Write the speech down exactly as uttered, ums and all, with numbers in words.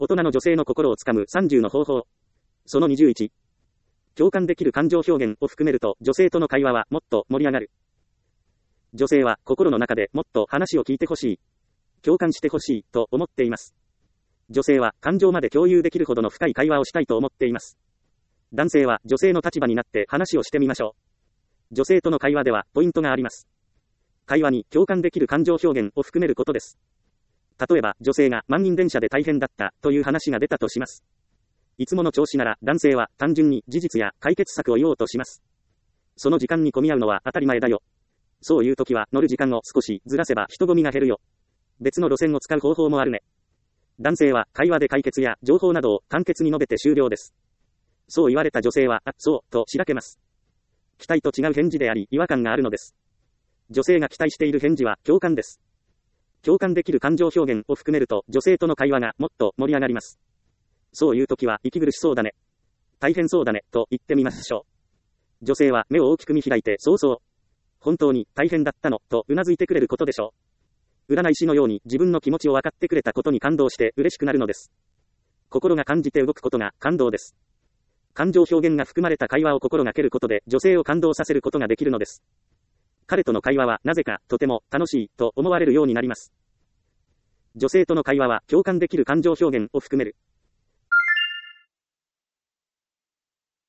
大人の女性の心をつかむさんじゅうの方法。そのにじゅういち。共感できる感情表現を含めると女性との会話はもっと盛り上がる。女性は心の中でもっと話を聞いてほしい、共感してほしいと思っています。女性は感情まで共有できるほどの深い会話をしたいと思っています。男性は女性の立場になって話をしてみましょう。女性との会話ではポイントがあります。会話に共感できる感情表現を含めることです。例えば女性が満員電車で大変だったという話が出たとします。いつもの調子なら男性は単純に事実や解決策を言おうとします。その時間に混み合うのは当たり前だよ。そういう時は乗る時間を少しずらせば人混みが減るよ。別の路線を使う方法もあるね。男性は会話で解決や情報などを簡潔に述べて終了です。そう言われた女性は、あ、そう、としらけます。期待と違う返事であり違和感があるのです。女性が期待している返事は共感です。共感できる感情表現を含めると女性との会話がもっと盛り上がります。そういう時は息苦しそうだね、大変そうだねと言ってみましょう。女性は目を大きく見開いて、そうそう、本当に大変だったのとうなずいてくれることでしょう。占い師のように自分の気持ちを分かってくれたことに感動して嬉しくなるのです。心が感じて動くことが感動です。感情表現が含まれた会話を心がけることで女性を感動させることができるのです。彼との会話はなぜかとても楽しいと思われるようになります。女性との会話は共感できる感情表現を含める。